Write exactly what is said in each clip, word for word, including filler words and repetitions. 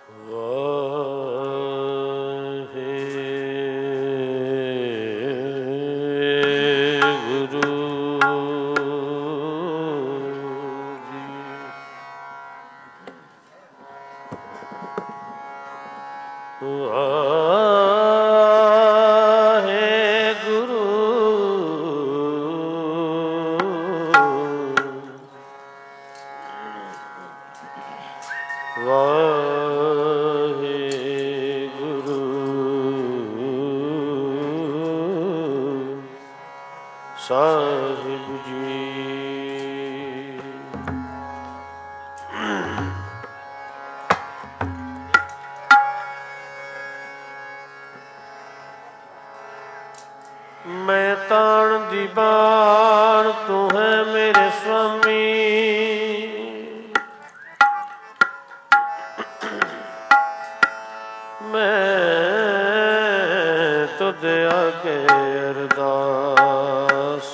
ਸਾਹਿਬ ਜੀ। ਮੈਂ ਤਾਣ ਦੀ ਬਾਣ, ਤੂੰ ਹੈ ਮੇਰੇ ਸੁਆਮੀ। ਮੈਂ ਤੁਧ ਆਗੇ ਅਰਦਾਸ,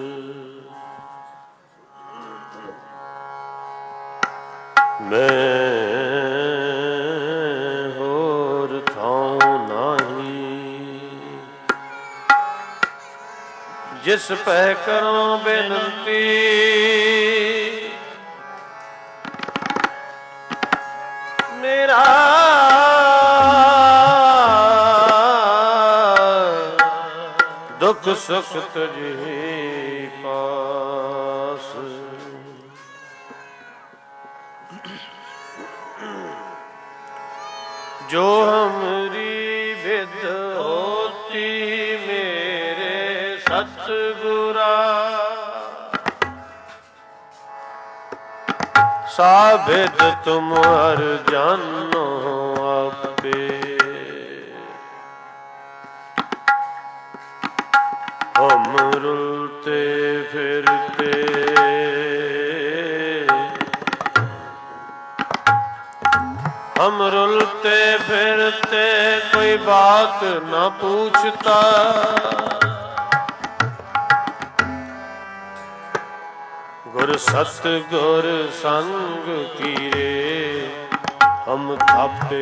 ਮੈਂ ਹੋਰ ਥਾਂ ਨਹੀਂ। ਜਿਸ ਪੈ ਕਰੋ ਬੇਨਤੀ, ਮੇਰਾ ਦੁੱਖ ਸੁਖ ਤੁਝੇ ਪਾਸ। ਜੋ ਹਮਰੀ ਵਿਦ ਹੋਤੀ ਮੇਰੇ ਸਤਿਗੁਰਾ, ਸਾਬਿਦ ਤੁਮ ਹਰ ਜਾਨੋ ਆਪੇ। ਹਮ ਰੁਲਤੇ ਫਿਰਤੇ हम रुलते फिरते कोई बात न पूछता। गुर सत गुर संग कीरे हम थापे।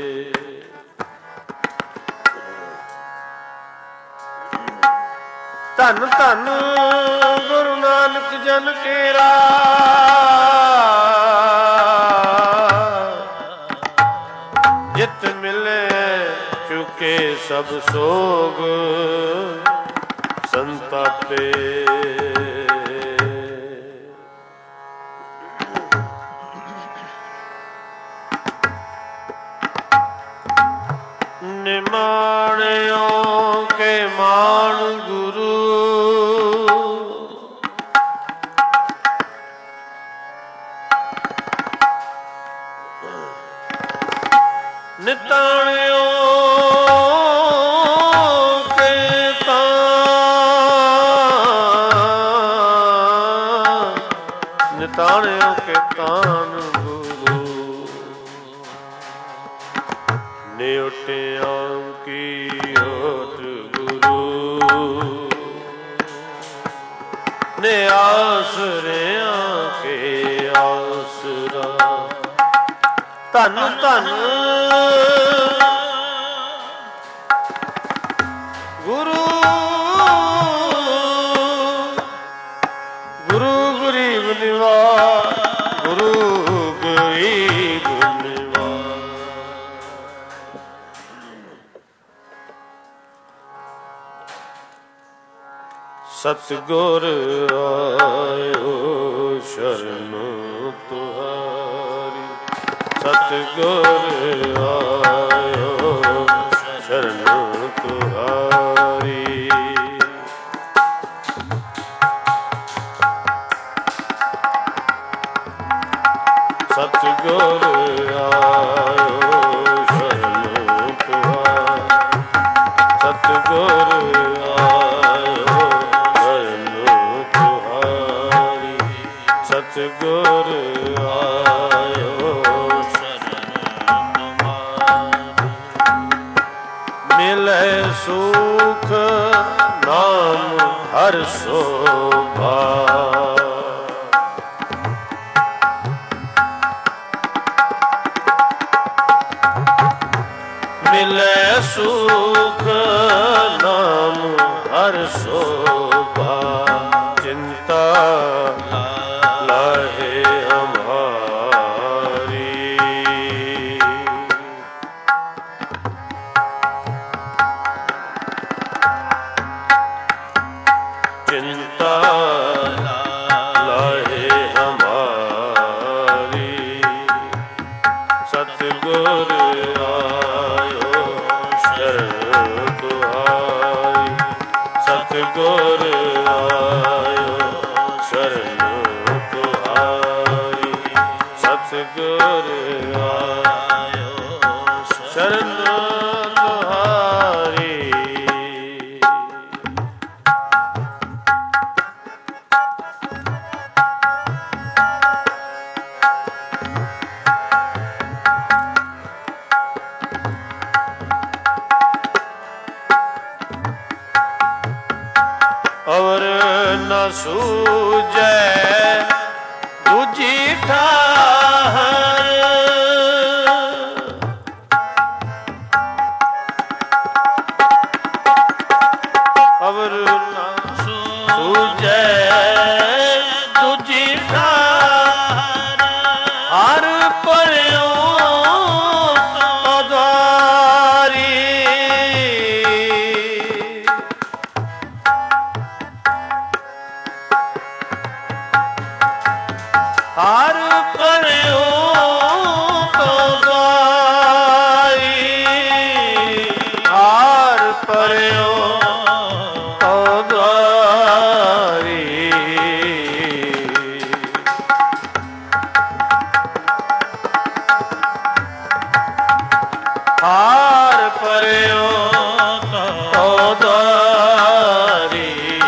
धन धन गुरु नानक जन केरा, जित मिले चुके सब सोग संतापे। निमाणियों के मान गुरु, निताणियों के तान, निताणियों के तान गुरु। निउटियां की होत गुरु, ने आसरियां के आसरा। धन धन गुरु, गुरु गरीब निवास, गुरु गरीब निवास। सतगुर आयो शरण तुहारी, सतगुर आयो शरण तुहारी। सतगुर आयो शरण तुहारी, सतगुर आयो शरण तुहारी। सतगुर आयो मिले सुख नाम हर शोभा। सुख नाम हर शोभा चिंता लाहे हमारी। चिंता लाहे हमारी सतगुर सतगुर आयो शरण तुहारी। सतगुर आयो शरण तुहारी। और न सूझे दूजी ठाहर और न सूझे दूजी ठाहर हर पर्यों हर पर्यो तो द्वारी। हर पर्यो तो द्वारी। हर पर्यो तो द्वारी।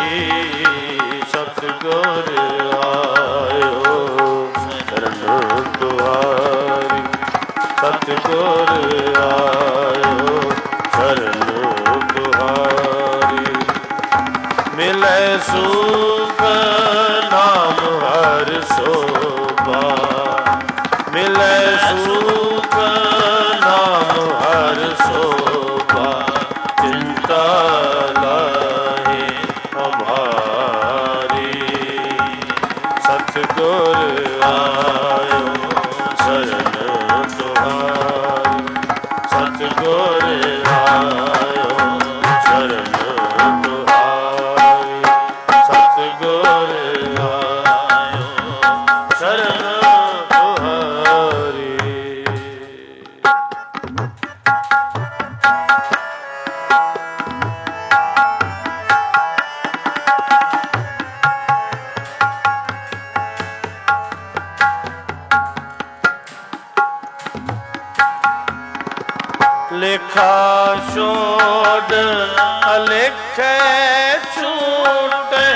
सतगुर तुहारी। सतगुर आयो शरण तुहारी। मिले सुख नाम हर शोभा। मिले सुख नाम हर शोभा चिंता लाहे हमारी। सतगुर आयो शरण तुहारी। सतगुर आयो शरण तुहारी। सतगुर आयो शरण तुहारी। लेखा छोड़ अलेखे छूटे।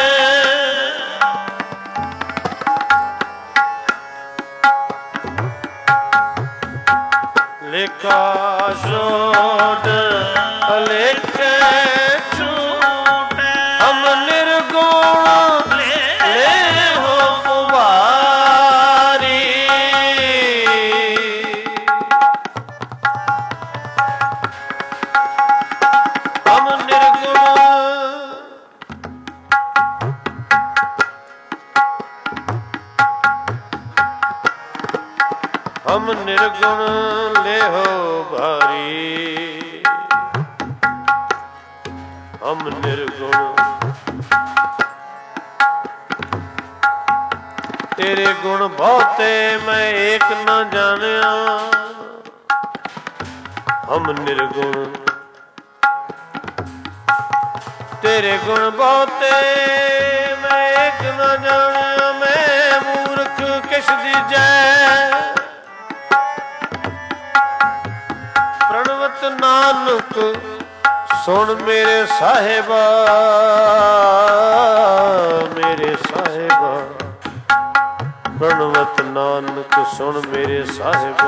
लेखा छोड़ अलेखे छूटे। हम निर्गुण ले हो उबारी। हम निर्गुण हम निर्गुण ले हो भारी। हम निर्गुण तेरे गुण बहुते मैं एक न जानिया। हम निर्गुण तेरे गुण बहुते मैं एक न जानिया। मैं मूर्ख किस दीजै प्रणवत नानक सुन मेरे साहिबा। मेरे साहिबा प्रणवत नानक सुन मेरे साहिबा।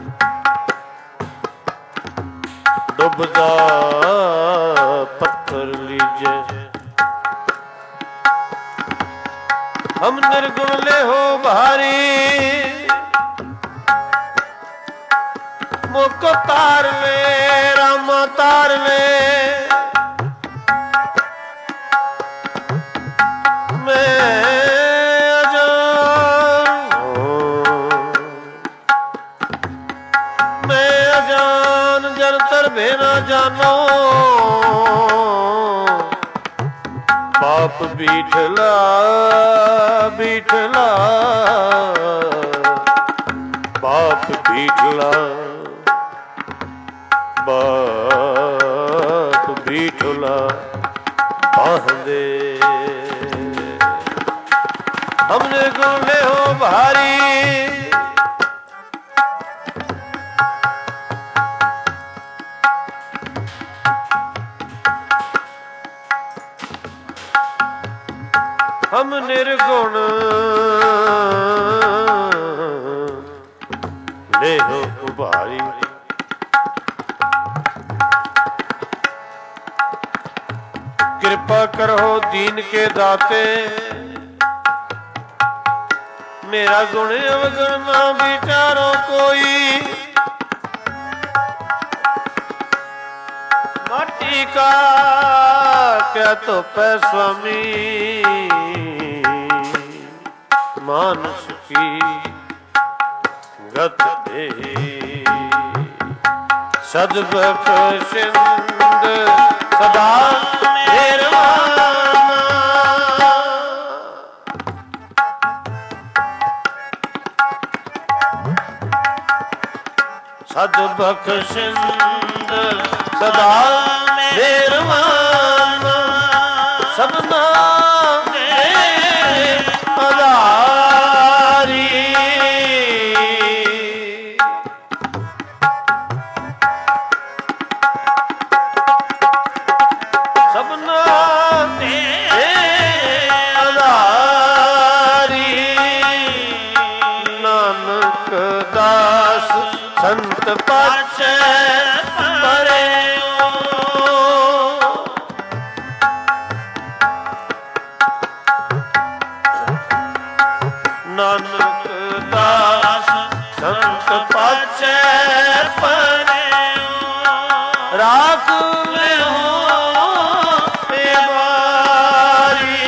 डुबदा पत्थर लीजे हम निर्गुण ले हो भारी। मुख तार ले रामा तार ले मैं अजान मैं अजान जरतर भेना जानो बाप बीठला बीठला बाप बीठला बाप बीठला बांधे हमने गुने हो भारी हम निर्गुण ले हो उभारी कृपा करो दीन के दाते मेरा गुण अवगुण ना विचारो कोई माटी का क्या तो पै स्वामी मानस की गत दे सदबख्शिंद सदा निर्वाणा सदबख्शिंद सदा निर्वाणा सबना आधारी सबना आधारी नानक दास संत पाछे परे नानक दास संत पाछे परे राख ले हो बेमारी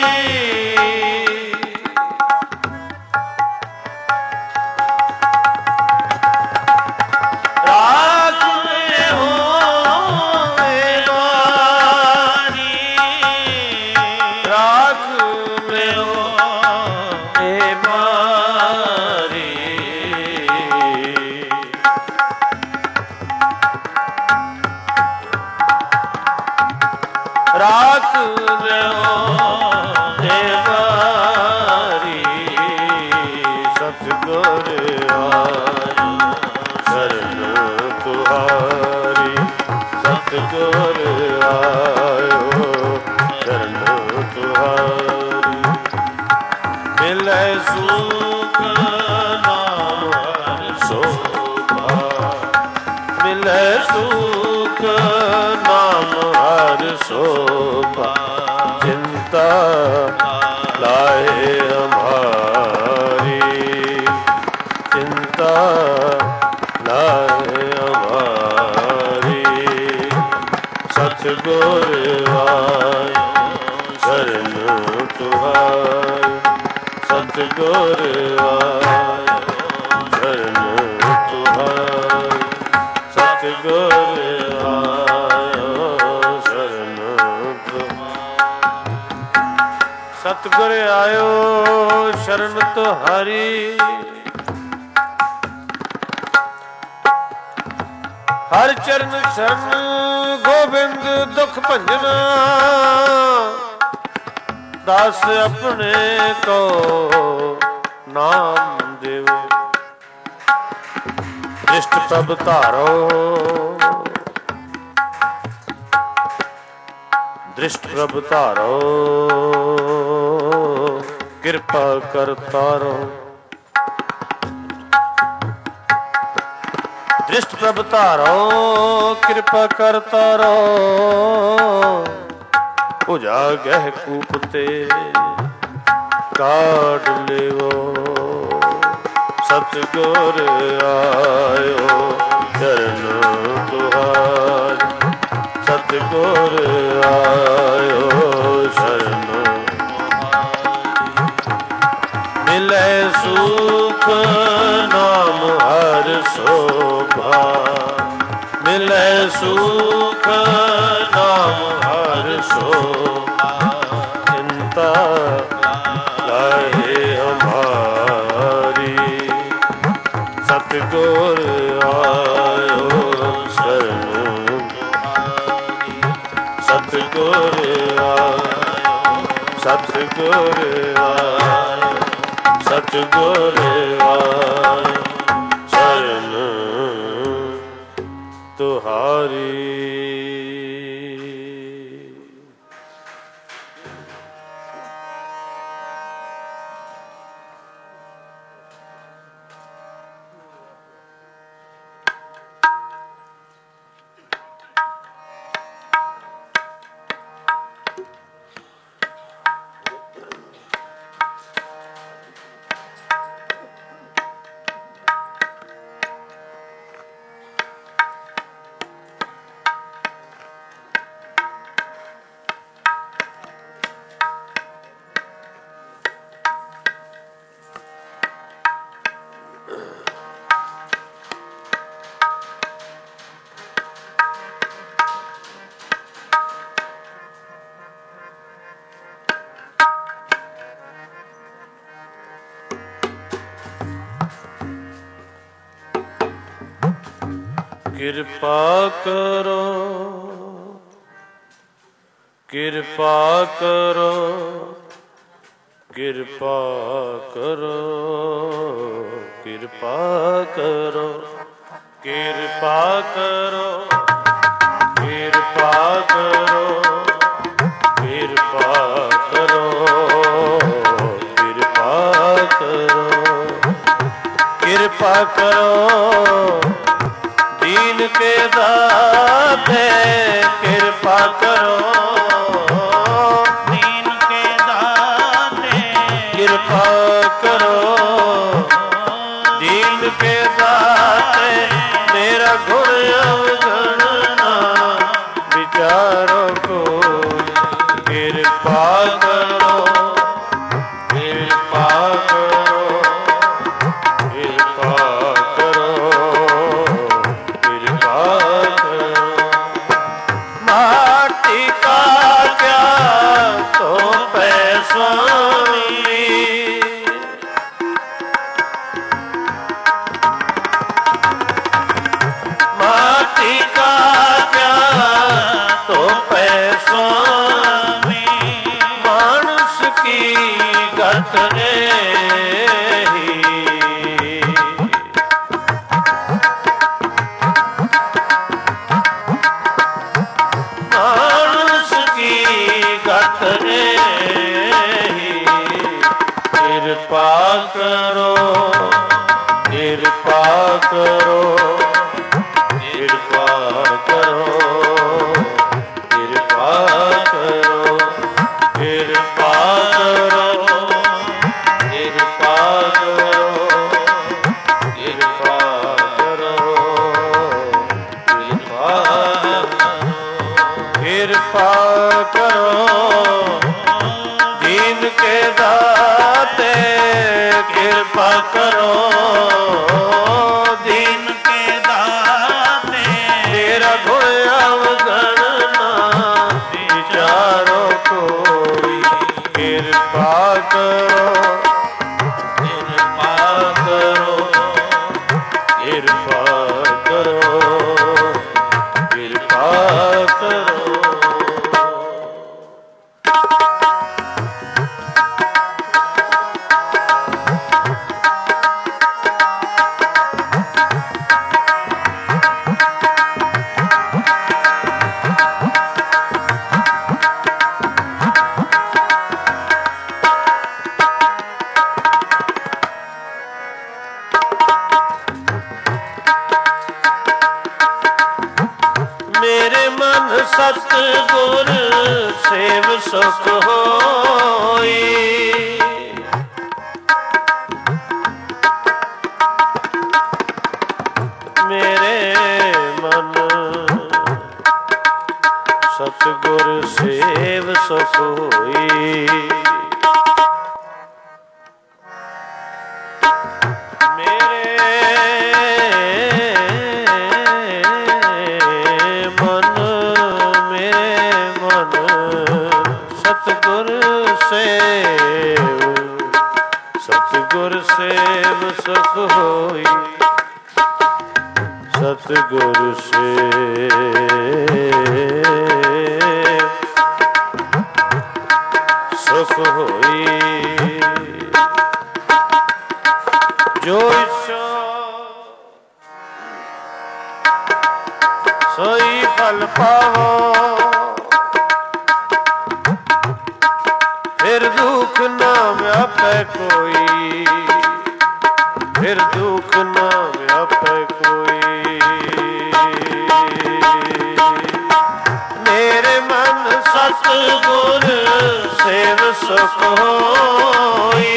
राख ले हो बेमारी राख ले हो राख लो देवारी सतगुर आयो शरण तुहारी सतगुर आयो शरण तुहारी मिले सुख नाम हर शोभा मिले सुख नाम हर शोभा चिंता लाए हमारी चिंता लाए हमारी सतगुर आयो शरण तुहारी सतगुर आयो शरण तुहारी सतगुर सतगुर आयो शरण तुहारी हर चरण शरण गोबिंद दुख भंजना दास अपने को नाम देवे दृष्ट प्रभ धारो दृष्ट प्रभ धारो कृपा कर तारो दृष्ट प्रभ धारो कृपा कर तारो भुजा गह कूपते काढ़ लेवो सतगुर आयो शोभा, मिले सुख नाम हर शोभा, चिंता लाए हमारी, सतगुर आयो शरणु, सतगुर आयो, सतगुर आयो, सतगुर आयो शरण तुहारी। कृपा करो, कृपा करो, कृपा करो, कृपा करो, कृपा करो, कृपा करो, कृपा करो, कृपा करो, कृपा करो, दीन के दाते कृपा करो, दीन के दाते कृपा करो, दीन के दाते मेरा गुण अवगणना विचारो को, कृपा करो, कृपा करो, कृपा करो, माटी का क्या तो स्वामी, माटी का क्या तो स्वामी, मानुष की गत ने कृपा करो, कृपा करो, कृपा करो, कृपा करो, कृपा करो, कृपा करो, कृपा करो, कृपा कृपा करो, दीन के दाते कृपा करो, दीन के दाते तेरा गुण अवगणना विचारो कोई, कृपा करो, कृपा करो, कृपा करो, कृपा करो। मेरे मन सतगुर सेव सुख होई, मेरे मन सतगुर सेव सुख होई, मेरे सेव सुख होई, सतगुरु सेव सुख होई। जो इच्छा सोई फल पावो, फिर दुख ना व्यापै कोई, फिर दुख ना व्यापै कोई। मेरे मन सतगुर सेव सुख होई,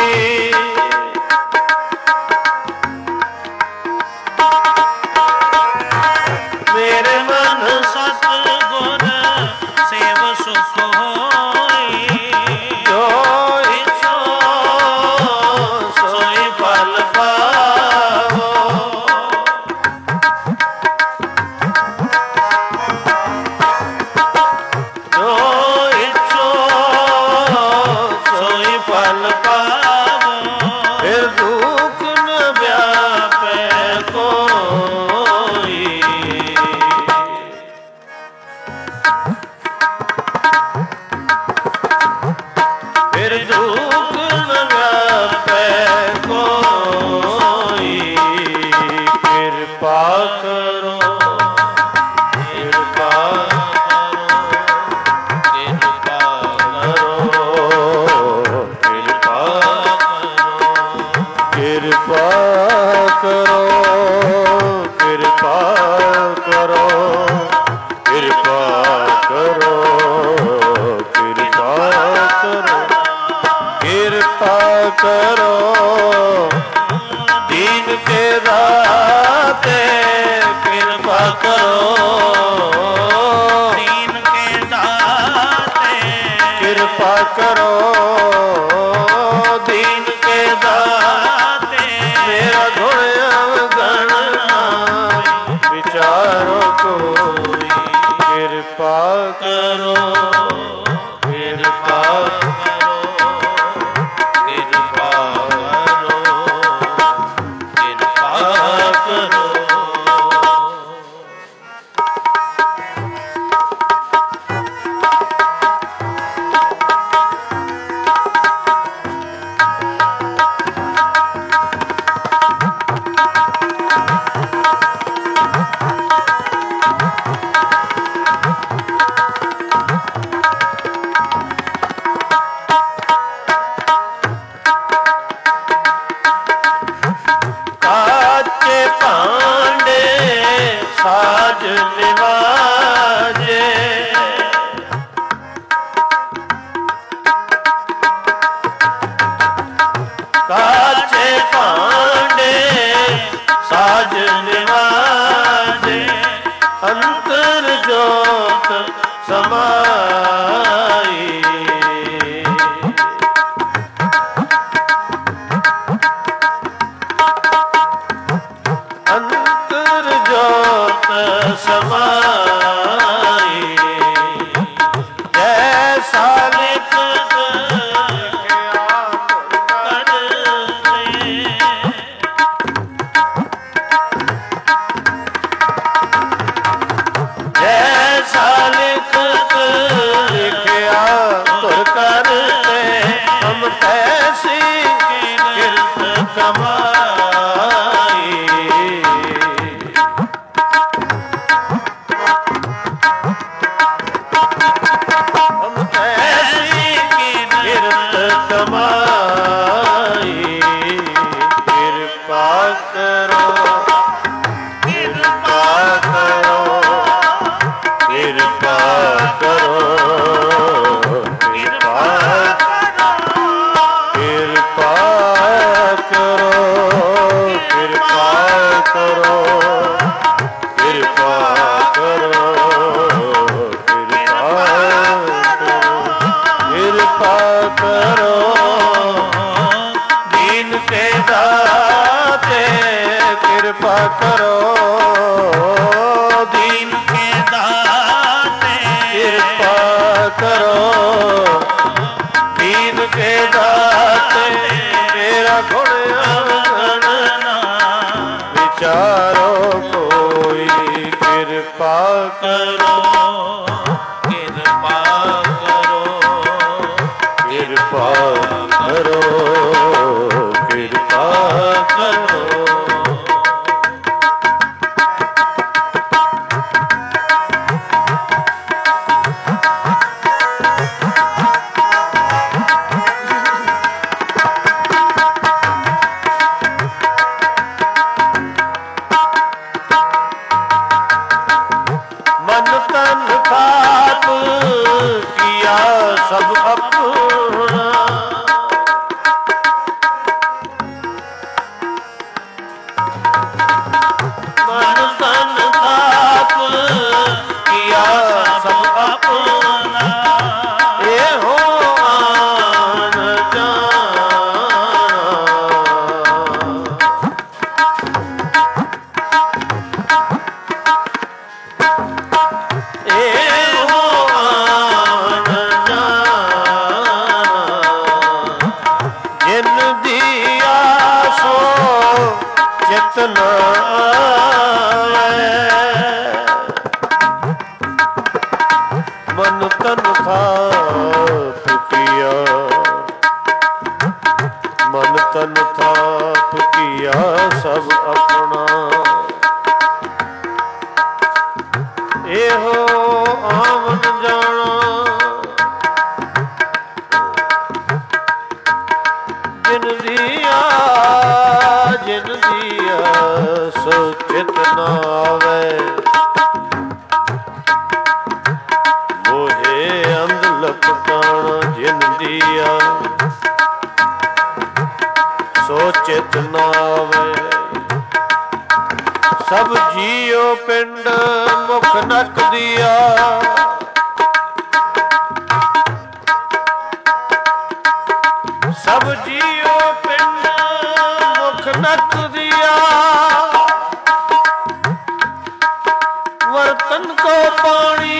मेरे मन सतगुर सेव सुख होई। जो इच्छो सोई फल पावो, जो इच्छो सोई फल पावो, फिर दुख न व्यापै कोई। फिर दुख न व्यापै कोई। कृपा करो, कृपा कृपा करो, कृपा कृपा करो, कृपा करो, कृपा करो, कृपा करो, कृपा करो। दीन के दाते कृपा करो, दीन के दाते कृपा करो, दीन के दाते। मेरा गुण अवगण विचारो कोई, कृपा करो, कृपा करो, कृपा करो, कृपा करो। काचे भांडे साज निवाजे, काचे भांडे साज निवाजे, अंतर जोत समाई। अंतर जोत समाई, जैसा लिखत लिखिया करते। जैसा लिखत लिखिया तुर करते, हम तैसी किरत कमाई। हम ऐसी किरत कमाई। कृपा करो, कृपा करो, कृपा करो, कृपा कृपा करो, कृपा करो, कृपा करो, कृपा करो। दीन के दाते कृपा करो, दीन के दाते कृपा करो, दीन के दाते। मेरा गुण ਕਿਰਪਾ ਕਰੋ, ਕਿਰਪਾ ਕਰੋ, ਕਿਰਪਾ ਕਰੋ, ਕਿਰਪਾ ਕਰੋ। ਮਨ ਤਨ ਥਾਪ ਕੀਆ ਸਭ ਆਪਣਾ, ਮਨ ਤਨ ਥਾਪ ਕੀਆ ਸਭ ਆਪਣਾ, ਇਹੋ ਆਨ ਜਾਣਾ। ਇਹੋ ਆਨ ਜਾਣਾ, ਜਿਨ ਦੀ ਆਸੋ ਚਿਤ ਨ ਆਵੈ, ਮਨ ਤਨ ਥਾਪ ਕੀਆ, ਮਨ ਤਨ ਥਾਪ ਕੀਆ ਸਭ ਆਪਣਾ, ਇਹੋ ਆਵਨ ਜਾਣਾ। ਜਿਨ ਦੀਆ ਜਿਨ ਦੀਆ ਸੋ ਚਿਤ ਨ ਆਵੈ, ਮੋਹੇ ਅੰਧ ਲਪਟਾਣਾ। ਜਿਨ ਦੀਆ ਸੋ ਚਿਤ ਨ ਆਵੈ, ਸਭ ਜੀਉ ਪਿੰਡ ਮੁਖ ਨਕ ਦੀਆ, ਸਭ ਜੀਉ ਪਿੰਡ ਮੁਖ ਨਕ ਦੀਆ, ਵਰਤਨ ਕੋ ਪਾਣੀ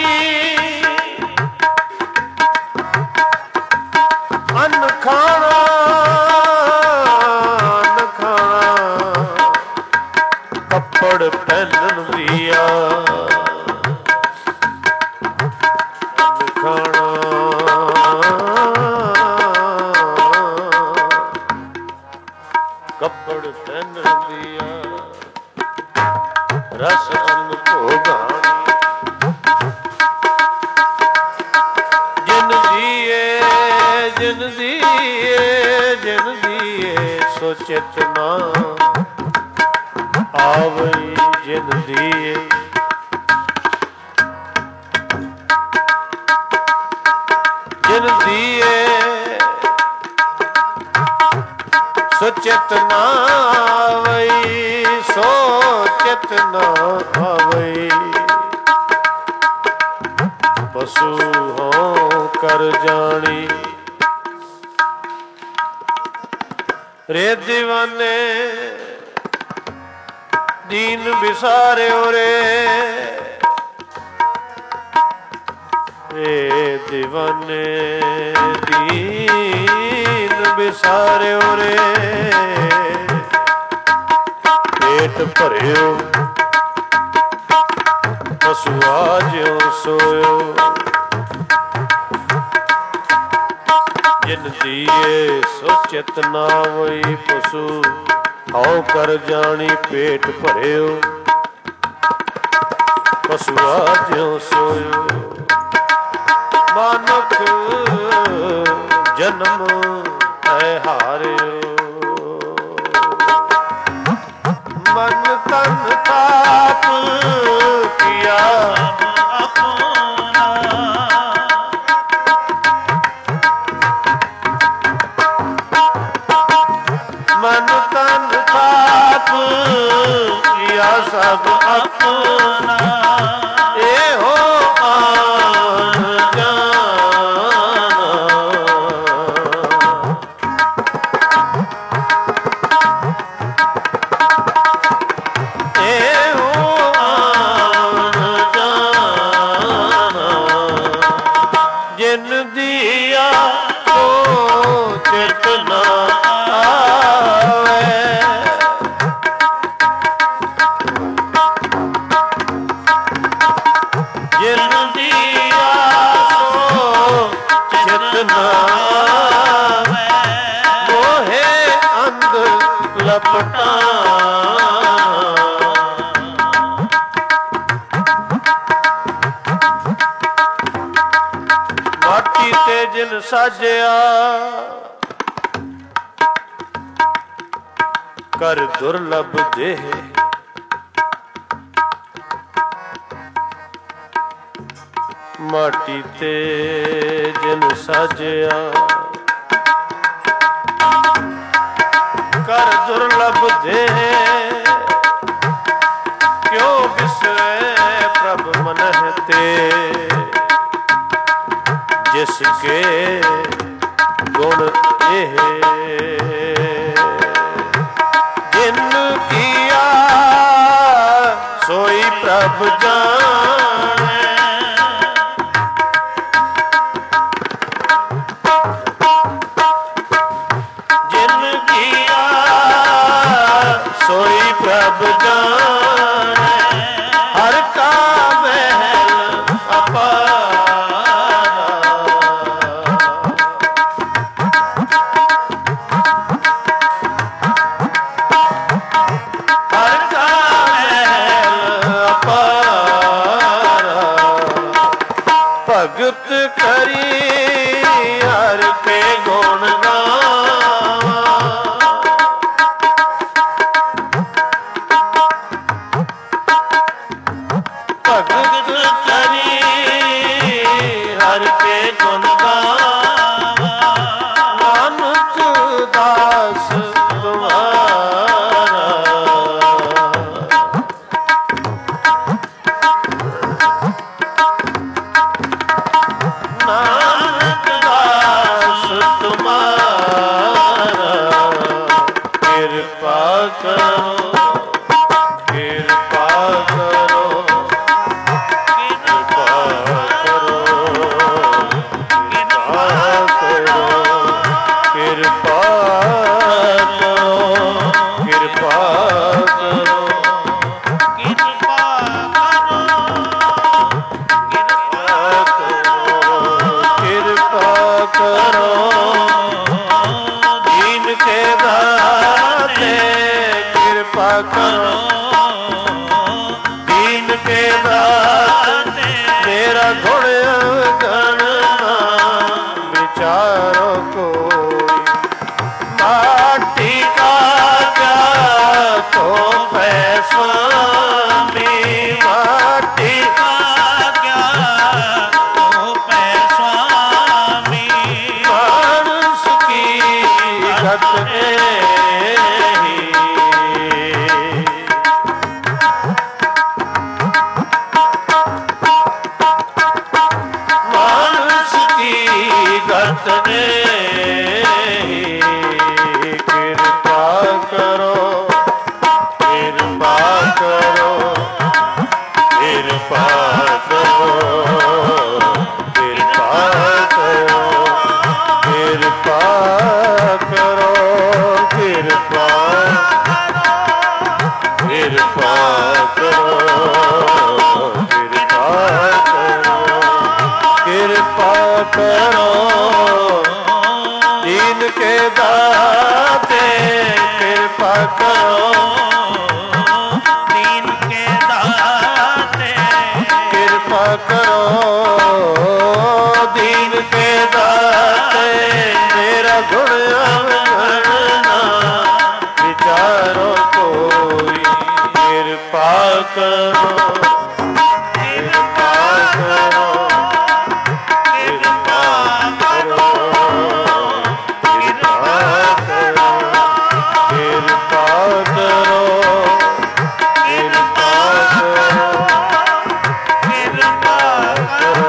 ਅੰਨ ਖਾਣਾ, ਅੰਨ ਖਾਣਾ ਕੱਪੜ ਪਹਿਨਣ ਦੀਆ, ਅੰਨ ਖਾਣਾ ਕੱਪੜ ਪਹਿਨਣ ਦੀਆ, ਰਸ ਅੰਨ ਭੋਗਾਣੀ। ਜਿਨ ਦੀਏ ਜਿਨ ਦੀਏ ਜਿਨ ਦੀਏ ਸੋ ਚਿਤ ਨਾ ਆਵਈ, ਜਿਨ ਦੀਏ ਜਿਨ ਦੀਏ ਸੋ ਚਿਤ ਨਾ ਆਵਈ, ਸੋ ਚਿਤ ਨਾ ਆਵਈ, ਪਸੂ ਹੋ ਕਰ ਜਾਣੀ। ਰੇ ਦੀਵਾਨੇ ਦੀਨ ਵਿਸਾਰਿਓ ਰੇ, ਰੇ ਦੀਵਾਨੇ ਦੀਨ ਵਿਸਾਰਿਓ ਰੇ, ਪੇਟ ਭਰਿਓ ਪਸੂਆ ਜਿਉ ਸੋਇਓ, ਜਿਨ ਦੀਏ ਸੋ ਚਿਤ ਨਾ ਹੋਈ, ਪਸੂ ਹਉ ਕਰ ਜਾਣੀ। ਪੇਟ ਭਰਿਓ ਪਸੂਆ ਜਿਉ ਸੋਇਓ, ਮਾਨੁਖ ਜਨਮ ਹੈ ਹਾਰਿਓ, ਮਨ ਤਨ ਤਾਪ ਕੀਆ ਆਪਣਾ, ਮਨ ਤਨ ਤਾਪ ਕੀਆ ਸਭ ਆਪਣਾ, ਇਹੋ ਆਨ ਜਾਣਾ। ਸਾਜਿਆ ਕਰ ਦੁਰਲਭ ਦੇਹ ਮਾਟੀ ਤੇ ਜਿਨ ਸਾਜਿਆ ਕਰ ਦੁਰਲਭ ਦੇਹ ਕਿਉ ਬਿਸਰੇ ਪ੍ਰਭ ਮਨਹਿ ਤੇ ਜਿਸ ਕੇ ਗੁਣ ਇਹ ਜਿਨ ਕੀਆ ਸੋਈ ਪ੍ਰਭ ਜਾਣੈ ਜਿਨ ਕੀਆ ਸੋਈ ਪ੍ਰਭ ਜਾਣੈ ਹਰ ਕਾ ਮਹਿਲ ਅਪਾਰਾ ਹਰ ਕਾ ਮਹਿਲ ਅਪਾਰਾ ਭਗਤ ਕਰੀ ਹਰ ਕੇ ਗੁਣ ਗਾਵਾਂ ਭਗਤ ਕਰੀ ਹਰ ਕੇ ਗੁਣ ਗਾਵਾਂ ਨਾਨਕ ਦਾਸ ਤੁਮਾਰਾ ਨਾਨਕ ਦਾਸ ਤੁਮਾਰਾ ਕਿਰਪਾ ਕਰੋ ਕਿਰਪਾ ਕਰੋ ਕਿਰਪਾ ਕਰੋ ਕਿਰਪਾ ਕਰੋ ਕਿਰਪਾ ਕਰੋ ਕਿਰਪਾ ਕਰੋ ਕਿਰਪਾ ਕਰੋ ਦੀਨ ਕੇ ਦਾਤੇ ਕਿਰਪਾ ਕਰੋ ਦੀਨ ਕੇ ਦਾਤੇ ਮੇਰਾ ਗੁਣ ਅਵਗਣ ਨਾ ਵਿਚਾਰੋ ਕੋਈ ਮਾਟੀ ਕਾ ਕਿਆ ਕੋ ਪੈ ਸੁਆਮੀ ਮਾਟੀ ਕਾ ਕਿਆ ਕੋ ਪੈ ਸੁਆਮੀ ਮਾਨਸ ਕੀ ਗਤ ਏਹੀ ਮਾਨਸ ਕੀ ਗਤ ਏਹੀ ਕਿਰਪਾ ਕਰੋ ਕਿਰਪਾ ਕਰੋ ਕਿਰਪਾ ਕਰੋ ਕਿਰਪਾ ਕਰੋ ਕਿਰਪਾ ਕਰੋ ਕਿਰਪਾ ਕਿਰਪਾ ਕਰੋ ਕਿਰਪਾ ਕਰੋ ਕਿਰਪਾ ਕਰੋ ਦੀਨ ਕੇ ਦਾਤੇ ਕਿਰਪਾ ਕਰੋ ਦੀਨ ਕੇ ਦਾਤੇ ਕਿਰਪਾ ਕਰੋ ਦੀਨ ਕੇ ਦਾਤੇ ਮੇਰਾ ਗੁਣ ਅਵਗਣ ਨਾ ਵਿਚਾਰੋ ਕੋਈ ਕਿਰਪਾ ਕਰੋ ਕਿਰਪਾ ਕਰੋ ਕਿਰਪਾ ਕਰੋ ਕਿਰਪਾ ਕਰੋ ਕਿਰਪਾ ਕਰੋ ਕਿਰਪਾ ਕਰੋ ਕਿਰਪਾ ਕਰੋ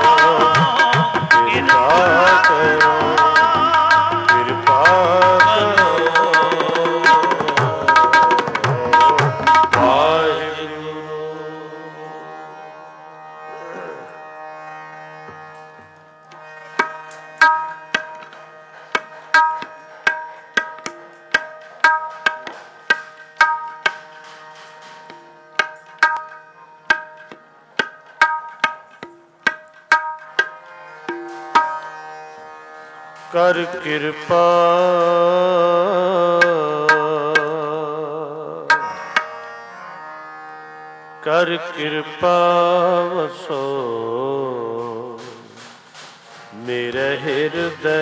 ਕਿਰਪਾ ਕਰੋ ਕਿਰਪਾ ਕਰੋ ਵਾਹਿਗੁਰੂ ਕਰ ਕਿਰਪਾ ਕਰ ਕਿਰਪਾ ਵਸੋ ਮੇਰੇ ਹਿਰਦੈ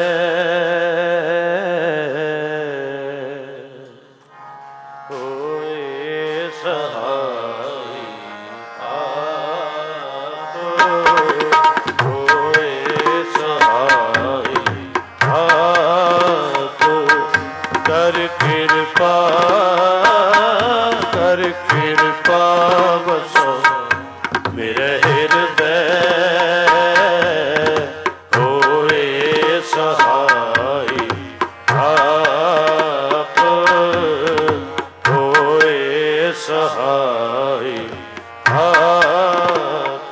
ਹੋਏ ਸਹਾਈ ਆਪ ਹੋਏ ਸਹਾਈ ਆਪ ਕਰ ਕਿਰਪਾ ਕਰ ਕਿਰਪਾ ਬਸੋ ਮੇਰੇ ਹਿਰਦੈ ਹੋਏ ਸਹਾਈ ਆਪ ਹੋਏ ਸਹਾਈ ਆਪ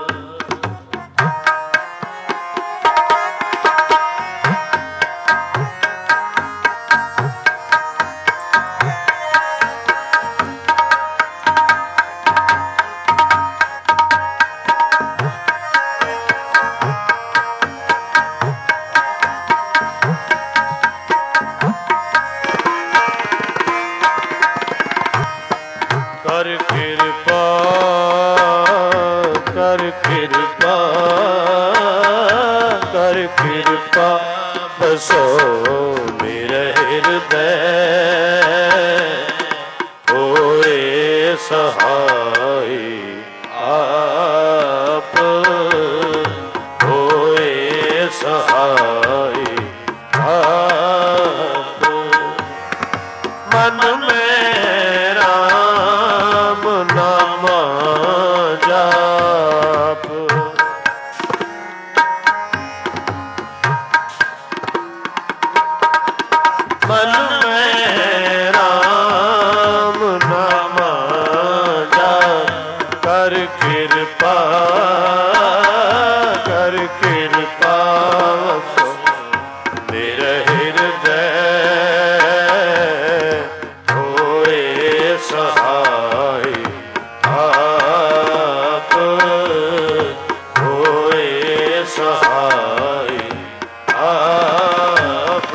ਕਰ ਕਿਰਪਾ ਕਰ ਕਿਰਪਾ ਕਰ ਕਿਰਪਾ ਬਸੋ ਮੇਰੇ ਹਿਰਦੈ ਹੋਏ ਸਹਾਈ ਆਪ ਹੋਏ ਸਹਾਈ ਆਪ ਮਨ ਮੇਰਾ ਨਾਮ ਜਾਪ ਮਨ ਮੈਂ ਰਾਮ ਨਾਮ ਜਾਪ ਕਰ ਕਿਰਪਾ ਕਰ ਕਿਰਪਾ ਮੇਰੇ ਹਿਰਦੈ ਹੋਏ ਸਹਾਈ ਆਪ ਹੋਏ ਸਹਾਈ ਆਪ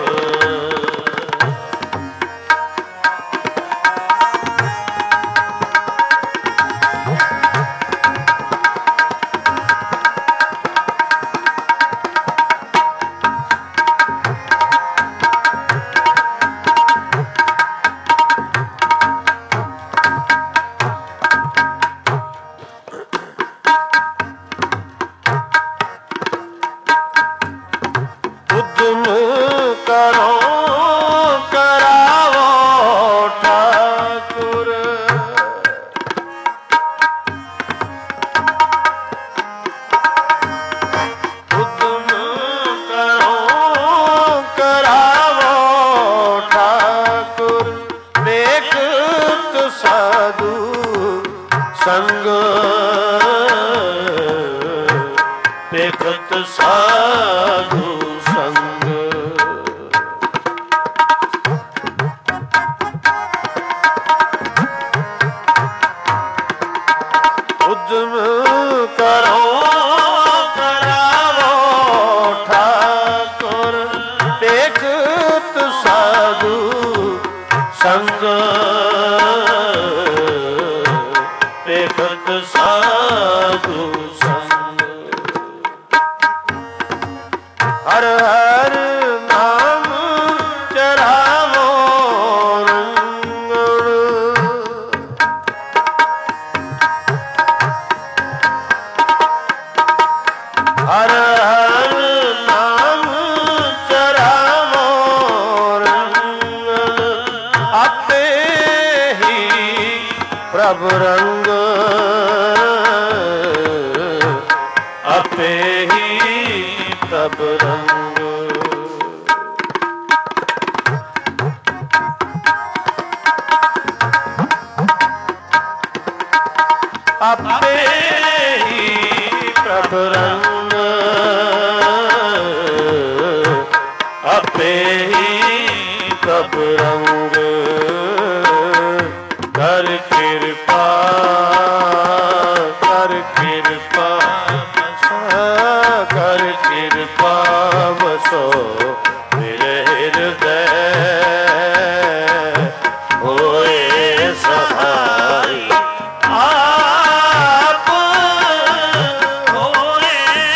ਉਦਮ ਕਰੋ ਕਰਾਵੋ ਠਾਕੁਰ ਉਦਮ ਕਰੋ ਕਰਾਵੋ ਠਾਕੁਰ ਦੇਖਤ ਸਾਧੂ ਸੰਗ ਦੇਖਤ ਸਾਧੂ ਸੰਗ ਉਦਮ ਕਰੋ ਕਰਾਵੋ ਠਾਕੁਰ ਦੇਖਤ ਸਾਧੂ ਸੰਗ ਦੇਖਤ ਸਾਧੂ ਸੰਗ ਹਰ ਹਰ ਨਾਮ ਚਰਾਵੋ ਰੰਗਣ ਹਰ ਹਰ ਨਾਮ ਚਰਾਵੋ ਰੰਗਣ ਆਪੇ ਹੀ ਪ੍ਰਭ ਰੰਗ ਆਪੇ ਹੀ ਪ੍ਰਭ ਰੰਗ ਆਪੇ ਹੀ ਪ੍ਰਭ ਰੰਗ ਆਪੇ ਹੀ ਪ੍ਰਭ ਰੰਗ ਕਰ ਕਿਰਪਾ ਕਰ ਕਿਰਪਾ ਕਰ ਕਿਰਪਾ ਬਸੋ ਮੇਰੇ ਹਿਰਦੈ ਹੋਏ ਸਹਾਈ ਆਪ ਹੋਏ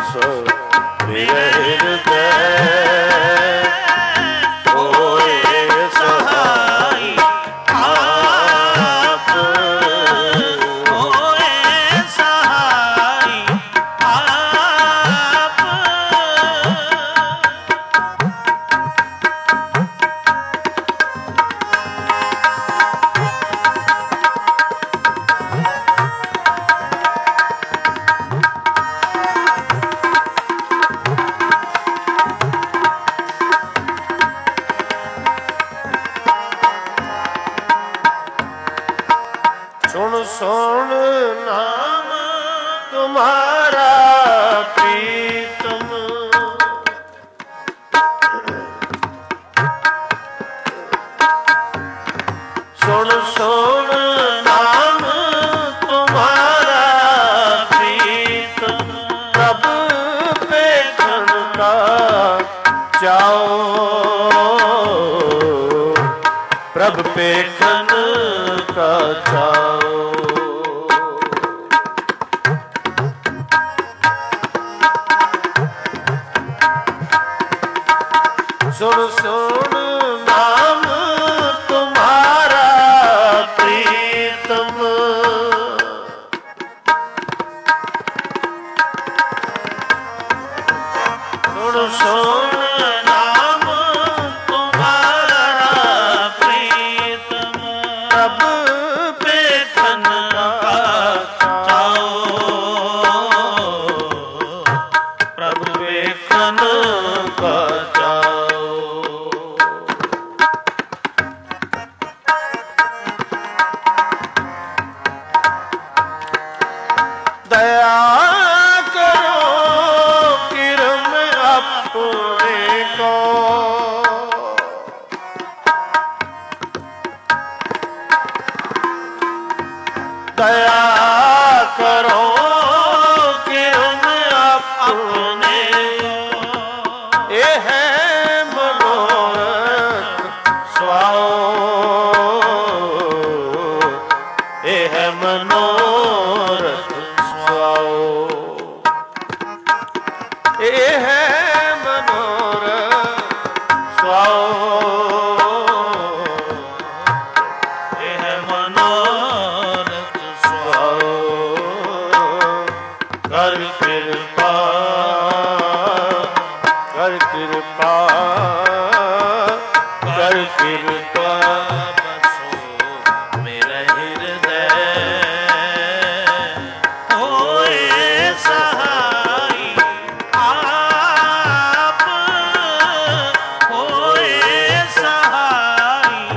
ਸੋ ਮੇਰੇ ਹਿਰਦੈ ਹੋਏ ਸਹਾਈ ਆਪ ਹੋਏ ਸਹਾਈ ਆਪ ਸੁਣ ਸੁਣ ਨਾਮ ਤੁਮਾਰਾ ਪ੍ਰੀਤਮ ਸੁਣ ਸੁਣ ਨਾਮ ਤੁਮਾਰਾ ਪ੍ਰੀਤਮ ਪ੍ਰਭ ਵੇਖਣ ਦਾ ਚਾਓ ਪ੍ਰਭ ਵੇਖਣ ਦਾ ਚਾਓ ਸੁਣ ਸੁਣ ਨਾਮ ਤੁਮਾਰਾ ਪ੍ਰੀਤਮ ਸੁਣ ਸੁਣ ਨਾਮ ਤੁਮਾਰਾ ਪ੍ਰੀਤਮ ਪ੍ਰਭ ਵੇਖਣ ਦਾ ਚਾਓ ਪ੍ਰਭ ਵੇਖਣ ਦਾ ਚਾਓ ਦਇਆ ਕਰੋ ਕਿਰਮ ਆਪਣੇ ਕੋ ਦਇਆ ਕਰੋ ਕਿਰਮ ਆਪਣੇ ਕੋ ਇਹ ਹੈ ਮਨੋਰਥ ਸੁਆਓ ਇਹ ਹੈ ਮਨੋਰਥ ਸੁਆਓ ਇਹ ਹੈ ਮਨੋਰਥ ਸੁਆਓ ਇਹ ਹੈ ਮਨੋਰਥ ਸੁਆਓ ਕਰ ਕਿਰਪਾ ਕਰ ਕਿਰਪਾ ਕਰ ਕਿਰਪਾ ਬਸੋ ਮੇਰੇ ਹਿਰਦੈ ਹੋਏ ਸਹਾਈ ਆਪ ਹੋਏ ਸਹਾਈ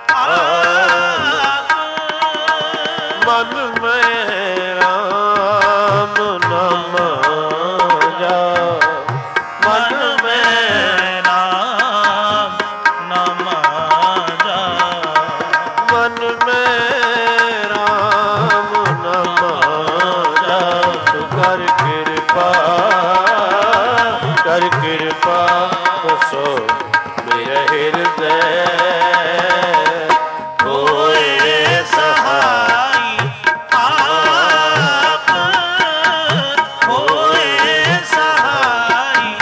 ਆਪ ਮਨ ਮੈਂ ਰਾਮ ਨਾਮ ਜਾ ਮਨ ਮੈਂ ਨਾਮ ਨਾਮ ਜਾ ਮਨ ਮੈਂ ਰਾਮ ਨਾਮ ਜਪ ਕਰ ਕਿਰਪਾ ਕਰ ਕਿਰਪਾ ਬਸੋ ਮੇਰੇ ਹਿਰਦੈ ਹੋਏ ਸਹਾਈ ਆਪ ਹੋਏ ਸਹਾਈ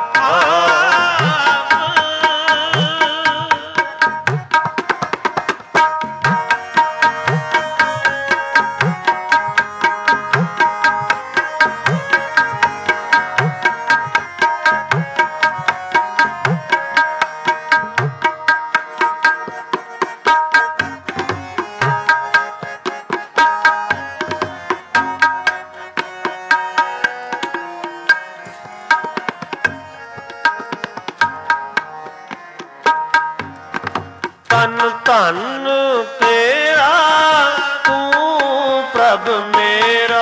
ਆਪ ਤਨ ਧਨ ਤੇਰਾ ਤੂੰ ਪ੍ਰਭ ਮੇਰਾ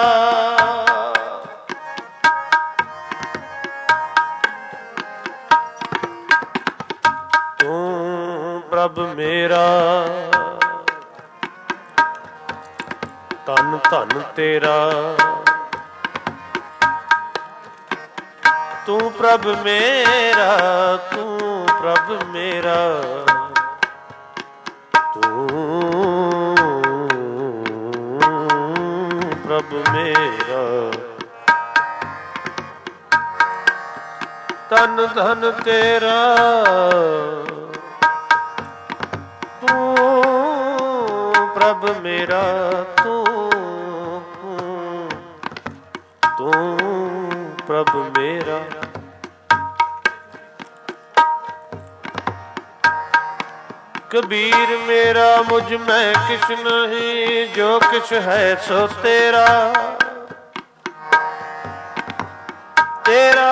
ਤੂੰ ਪ੍ਰਭ ਮੇਰਾ ਤਨ ਧਨ ਤੇਰਾ ਤੂੰ ਪ੍ਰਭ ਮੇਰਾ ਤੂੰ ਪ੍ਰਭ ਮੇਰਾ ਤੂੰ ਪ੍ਰਭ ਮੇਰਾ ਤਨ ਧਨ ਤੇਰਾ ਤੂੰ ਪ੍ਰਭ ਮੇਰਾ ਤੂੰ ਤੂੰ ਪ੍ਰਭ ਮੇਰਾ। ਕਬੀਰ ਮੇਰਾ ਮੁਝ ਮੈਂ ਕਿਛ ਨਹੀਂ, ਜੋ ਕਿਛ ਹੈ ਸੋ ਤੇਰਾ ਤੇਰਾ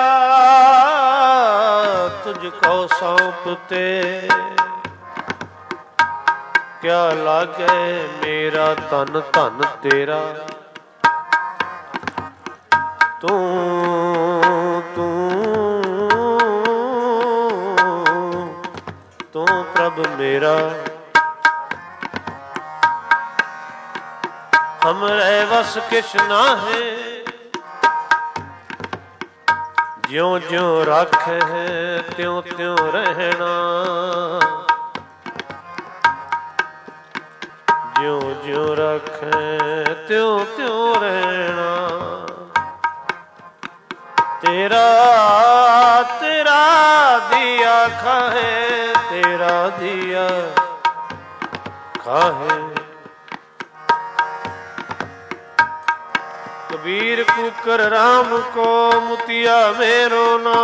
ਤੁਝ ਕੋ ਸੌਂਪਤੇ। ਕਿਆ ਲਾਗੇ ਮੇਰਾ ਤਨ ਧਨ ਤੇਰਾ ਤੂੰ ਤੂੰ ਤੂੰ ਪ੍ਰਭ ਮੇਰਾ। ਹਮਰੇ ਵਸ ਕਿਛ ਨਾਹੀਂ, ਜਿਉਂ ਜਿਉਂ ਰਾਖੇ ਤਿਉਂ ਤਿਉਂ ਰਹਿਣਾ। ਜਿਉਂ ਜਿਉਂ ਰਾਖੇ ਤਿਉਂ ਤਿਉਂ ਰਹਿਣਾ। ਤੇਰਾ ਤੇਰਾ ਦੀਆ ਖਾਹੇ, ਤੇਰਾ ਦੀਆ ਖਾਹੇ। कबीर कुकर राम को मुतिया मेरो ना,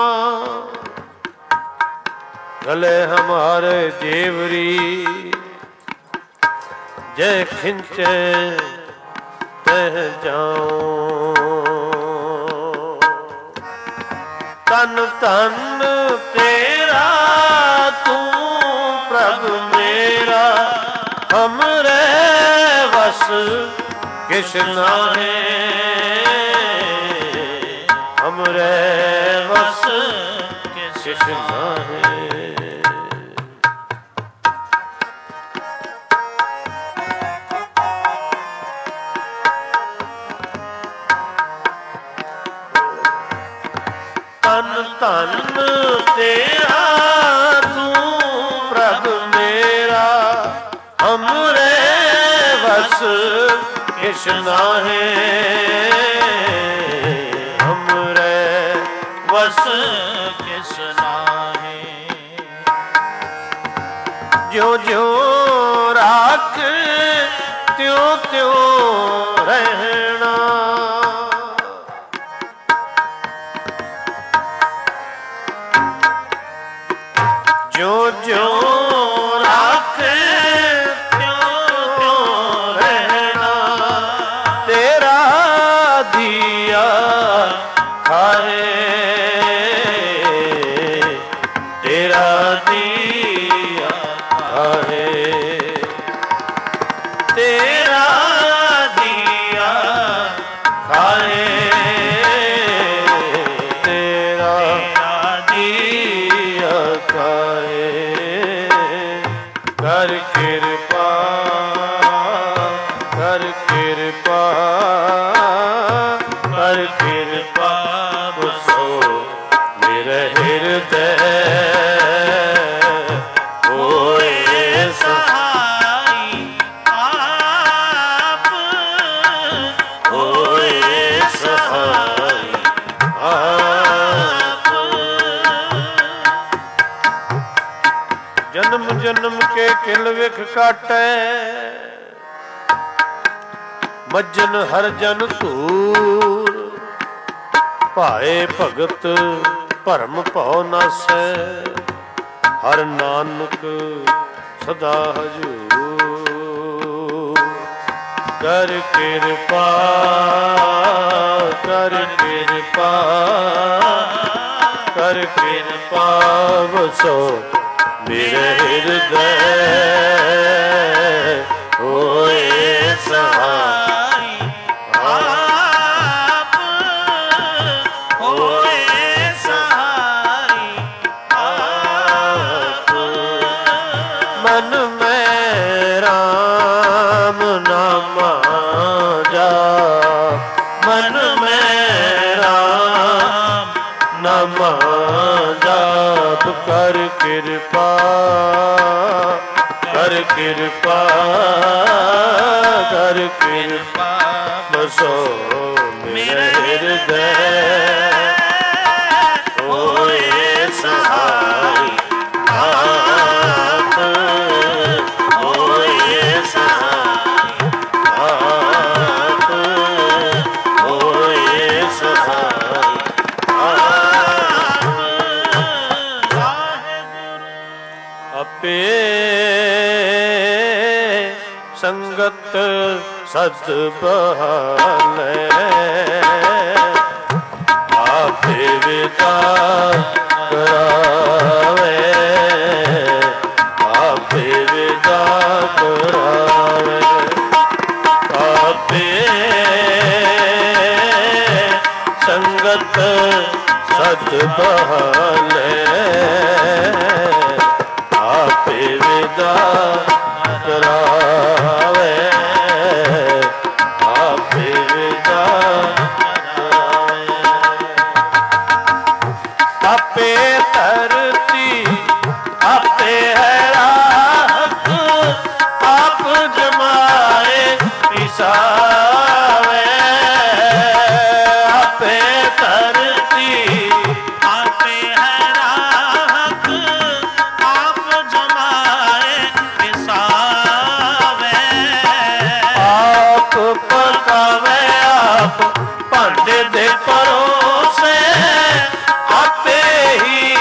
गले हमारे जेवरी जय खिंचे तह जाऊं। तन तन तेरा तू प्रभु मेरा, हमरे वस किछ नाहीं, हमरे वस किछ नाहीं। तन तन तेरा तू प्रभु मेरा, हमरे वस किछ नाहीं, हमरे वस किछ नाहीं। ज्यों ज्यों राख त्यों त्यों रहना। ज्यों ज्यों राख त्यों त्यों रहना। तेरा दिया खाए, तेरा दिया खाए, तेरा दिया खाए, तेरा दिया खाए। कर कृपा कर कृपा कर कृपा बसो मेरे हृदय। होए सहाई आप, होए सहाय आप। जन्म जन्म के किल विख काटे, मज्जन हर जन धूर। भाए भगत भरम भौ नासै, हर नानक सदा हजूर। कर कृपा कर कृपा कर कृपा बसो मेरे हृदय। होए सहाय आप, होए सहाय आप। मन में राम नाम जा, मन में राम नाम जाप। कर कृपा कर कृपा कर कृपा बसो मेरे हृदय। होए ਸੰਗਤ ਸਦ ਬਹਾਲੇ ਆਪੇ ਵਿਦਾ ਕਰਾਵੇ ਆਪੇ ਵਿਦਾ ਕਰਾਵੇ ਆਪੇ ਸੰਗਤ ਸਦ ਬਹਾਲੇ ਆਪੇ ਵਿਦਾ ਕਰਾਵੇ ਆਪੇ ਵਿਦਾ ਕਰਾਵੇ ਆਪੇ ਧਰਤੀ ਆਪੇ ਹੈ ਰਾਖ ਆਪ ਜਮਾਏ ਪਿਸਾਵੇ ਆਪੇ ਧਰਤੀ ਆਪੇ ਹੈ ਰਾਖ ਆਪ ਜਮਾਏ ਪਿਸਾਵੇ ਆਪ ਪਕਾਵੇ ਆਪ ਭਾਂਡੇ ਦੇ ਪਰੋਸੇ ਆਪੇ ਹੀ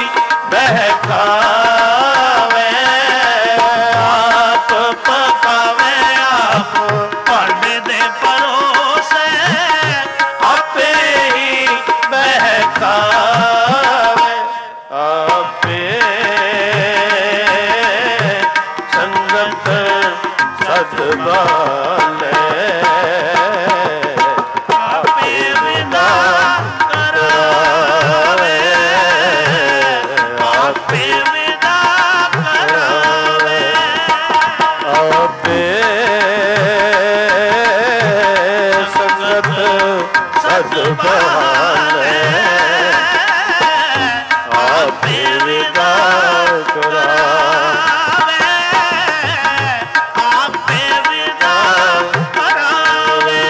ਬਹਿਕਾਵੇ ਆਪ ਪਕਾਵੇ ਆਪ ਭਾਂਡੇ ਦੇ ਪਰੋਸੇ ਆਪੇ ਹੀ ਬਹਿਕਾਵੇ ਆਪੇ ਸੰਗਤ ਸਦ ਬਾਲੇ ਆਪੇ ਵਿਦਾ ਕਰਾਵੇ ਆਪੇ ਵਿਦਾ ਕਰਾਵੇ ਆਪੇ ਸੰਗਤ ਸਦ ਬਾਲੇ ਆਪੇ ਵਿਦਾ ਕਰਾਵੇ ਆਪੇ ਵਿਦਾ ਕਰਾਵੇ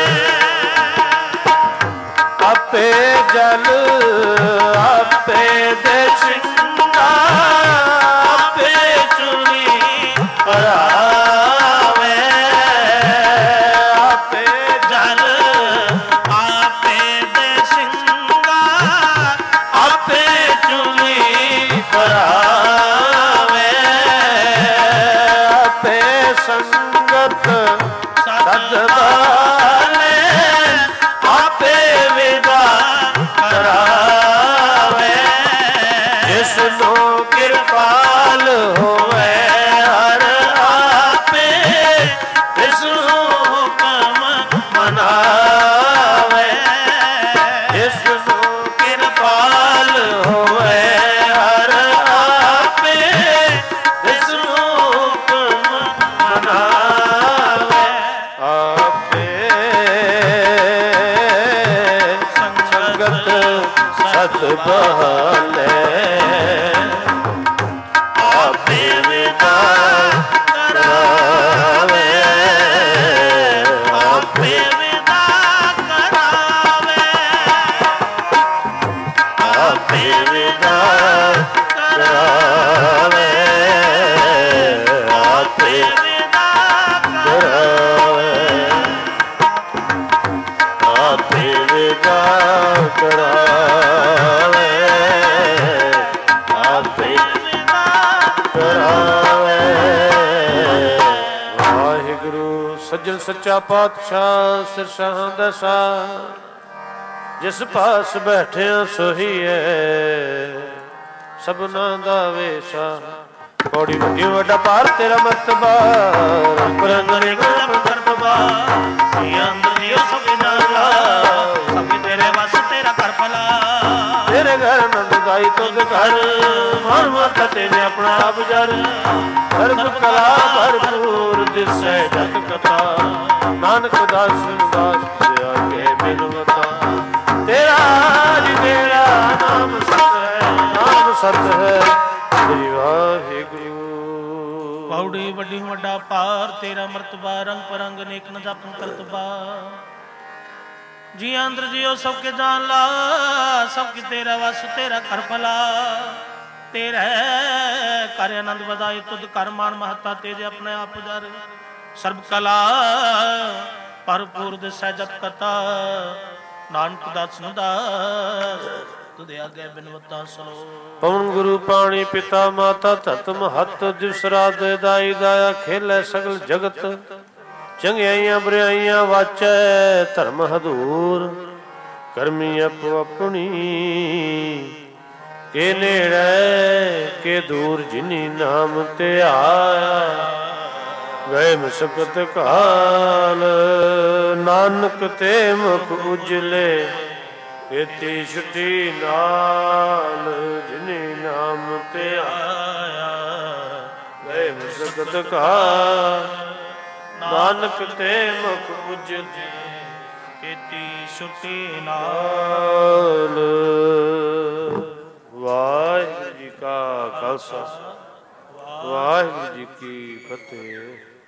ਆਪੇ ਜਲ ਆਪੇ ਦੇ ਸਿੰਘਾ ਆਪੇ ਚੁਣੀ ਪਰਾਵੇ ਆਪੇ ਜਲ ਆਪੇ ਦੇ ਸਿੰਘਾ ਆਪੇ ਚੁਣੀ ਪਰਾਵੇ ਆਪੇ ਸੰਗਤ ਸਦ ਬਾਲੇ ਆਪੇ ਵਿਦਾ ਕਰਾਵੇ ਜਿਸ ਨੂੰ ਕਿਰਪਾਲ ਹੋਵੇ ਹਰ ਆਪੇ ਇਸ ਨੂੰ ਹੁਕਮ ਮਨਾਵੇ ਜਿਸ ਨੂੰ ਕਿਰਪਾਲ ਹੋਵੇ ਹਰ ਆਪੇ ਇਸ ਨੂੰ ਹੁਕਮ ਮਨਾਵੇ ਆਪੇ ਸੰਗਤ ਸਦ ਬਹਾਲੇ ਆਪੇ ਵਿਦਾ ਕਰਾਵੇ ਆਪੇ ਵਿਦਾ ਕਰਾਵੇ ਆਪੇ ਵਿਦਾ ਕਰਾਵੇ ਆਪੇ ਵਿਦਾ ਕਰਾਵੇ ਆਪੇ ਵਿਦਾ ਕਰਾਵੇ ਆਪੇ ਵਿਦਾ ਕਰਾਵੇ ਵਾਹਿਗੁਰੂ ਸੱਜਣ ਸੱਚਾ ਪਾਤਸ਼ਾਹ ਸਿਰਸਾਂ ਦਸਾ ਜਿਸ ਪਾਸ ਬੈਠਿਆ ਸੋਹੀਏ ਸਭਨਾ ਦਾ ਵੇਸਾ ਕੋੜੀ ਵੱਡੀ ਵੱਡਾ ਪਾਰ ਤੇਰਾ ਮਰਤਬਾ ਰੰਗ ਨਿਗਮ ਕਰਤਬਾ ਅੰਦਰ ਦਿਓ ਸਭ ਨਾਲਾ ਸਭ ਤੇਰੇ ਵਸ ਤੇਰਾ ਕਰ ਭਲਾ ਤੇਰੇ ਘਰ ਨੰਦਗਾਈ ਤੁਧ ਘਰ ਮਨ ਮਤ ਤੇਨੇ ਆਪਣਾ ਆਪ ਜਰ ਸਰਬ ਕਲਾ ਭਰਪੂਰ ਦਿਸੈ ਜਤ ਕਥਾ ਨਾਨਕ ਦਾਸ ਦਾਸ ਜਿਆ ਕੇ ਬਿਨਵਤਾ ਤੇਰਾ ਜੀ ਤੇਰਾ ਨਾਮ ਸਤ ਹੈ ਨਾਮ ਸਤ ਹੈ ਸ੍ਰੀ ਵਾਹਿਗੁਰੂ ਪੌੜੀ ਵੱਡੀ ਵੱਡਾ ਪਾਰ ਤੇਰਾ ਮਰਤਬਾ ਰੰਗ ਪਰੰਗ ਨੇਕ ਨ ਜਾਪਨ ਕਰਤਬਾ ਜੀ ਅੰਦਰ ਜਿਉ ਸਭ ਕੇ ਜਾਨ ਲਾ ਸਭ ਕੀ ਤੇਰਾ ਵਸ ਤੇਰਾ ਕਰ ਭਲਾ ਤੇਰੇ ਕਰ ਆਨੰਦ ਵਧਾਈ ਤੁਧ ਕਰ ਮਾਨ ਮਹਤਾ ਤੇਰੇ ਆਪਣੇ ਆਪ ਜਰ ਸਰਬ ਕਲਾ ਭਰਪੂਰ ਦਿਸੈ ਜਤ ਕਥਾ ਨਾਨਕ ਦਾਸ ਨੂੰ ਦਾਸ ਤੁਧ ਆਗੇ ਬਿਨਵਤਾ ਸਲੋ ਪਵਨ ਗੁਰੂ ਪਾਣੀ ਪਿਤਾ ਮਾਤਾ ਧਰਤ ਮਹਤ ਦਿਵਸ ਰਾਤ ਦਾਈ ਦਾਇਆ ਖੇਲੇ ਸਗਲ ਜਗਤ ਚੰਗਿਆਈਆਂ ਬੁਰਾਈਆਂ ਵਾਚੈ ਧਰਮ ਹਦੂਰ, ਕਰਮੀ ਆਪੋ ਆਪਣੀ ਕੇ ਨੇੜੇ ਕੇ ਦੂਰ, ਜਿਨੀ ਨਾਮ ਧਿਆਇਆ ਗਏ ਮਸਕਤ ਕਾਲ। ਨਾਨਕ ਤੇ ਮੁਖ ਉਜਲੇ ਕੀਤੀ ਛੁਟੀ ਨਾਲ, ਜਿਨੀ ਨਾਮ ਧਿਆਇਆ ਗਏ ਮਸਕਤ ਕਾਲ। ਨਾਨਕ ਤੇ ਮੁਖ ਉਜਲੇ ਕੀਤੀ ਛੁਟੀ ਨਾਲ। ਵਾਹਿਗੁਰੂ ਜੀ ਕਾ ਖਾਲਸਾ, ਵਾਹਿਗੁਰੂ ਜੀ ਕੀ ਫਤਿਹ।